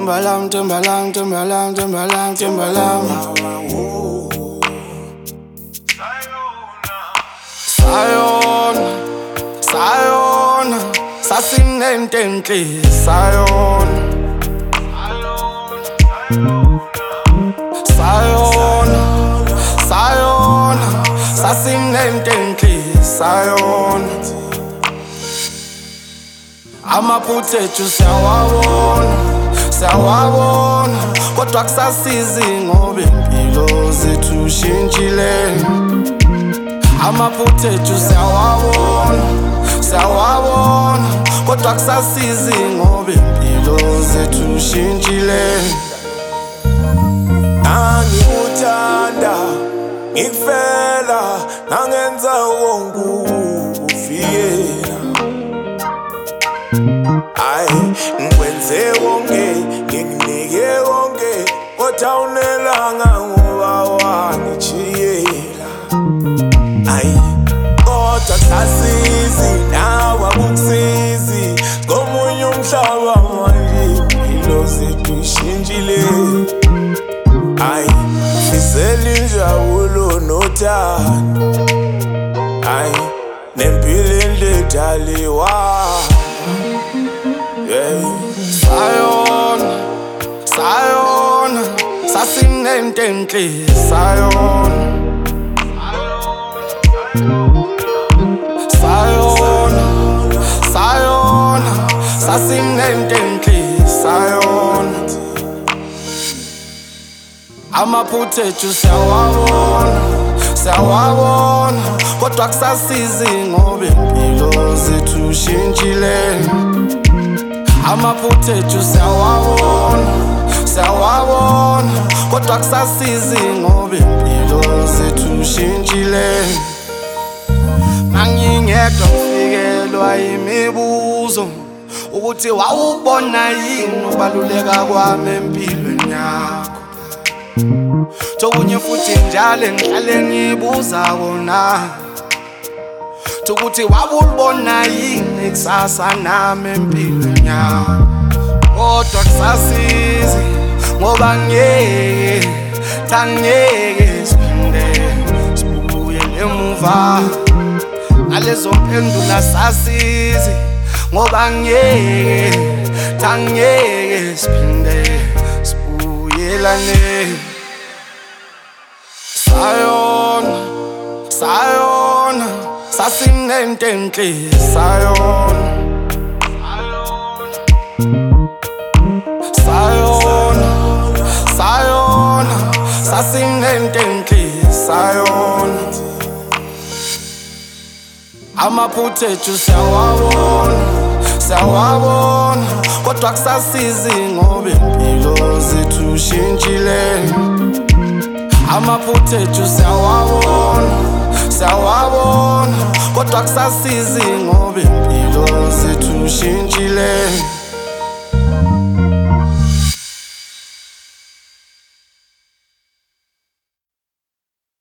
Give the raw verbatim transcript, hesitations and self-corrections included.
Timbaland, Timbaland, Timbaland, Timbaland, Timbaland. Sayona, Sayona, sasinentenhle Sayona, Sayona, Sayona, sasinentenhle Sayona. Amaphutha ethu siyawabona, siyawabona, kodwa kusasizi ngoba impilo zethu shintshile. Amaphutha ethu siyawabona, siyawabona, kodwa kusasizi ngoba impilo zethu shintshile. Ngikuthanda, ngikufela, nangenza wonke ukuvikela. Ayi, ngikwenze konke, ngikunike konke, kodwa unelanga ngoba wangijiyela. Ayi, kodwa kusasizi, nawe akukusizi, komunye umhlaba manje impilo zethu shintshile. Ayi, fisela injabulo nothando, ayi, nempilo enhle edaliwa. Sayona, Sayona, sasinentenhle Sayona, Sayona, Sayona, sasinentenhle Sayona. Amaphutha ethu siyawabona, siyawabona, kodwa kusasizi ngoba impilo zethu shintshile. Amaphutha ethu siyawabona, siyawabona, kodwa kusasizi ngoba impilo zethu shintshile. Mangingedwa ngifikelwa imibuzo ukuthi wawubona yini ukubaluleka kwami empilweni yakho. Tokunye futhi njalo ngihlale ngibuza kona ukuthi wabulibona yini kusasa nami empilweni yakho. Kodwa kusasizi ngoba ngeke, ngeke siphinde sibuyele emuva. Ngalezo mphendula sasizi ngoba ngeke, ngeke siphinde sibuyelane. Sayona, Sayona, sasinentenhle Sayona, Sayona, Sayona, sasinentenhle Sayona. Amaphutha ethu siyawabona, siyawabona, kodwa kusasizi ngoba impilo zethu shintshile. Amaphutha ethu siyawabona, siyawabona, kodwa kusasizi ngoba impilo zethu shintshile.